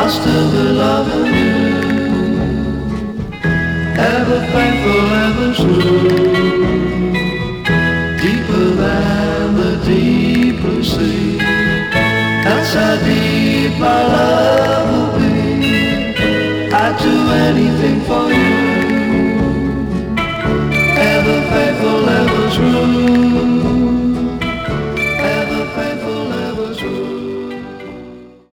still be loving you. Ever faithful, ever true. Deeper than the deep blue sea. That's how deep our love will be. I'd do anything for you. Ever faithful, ever true.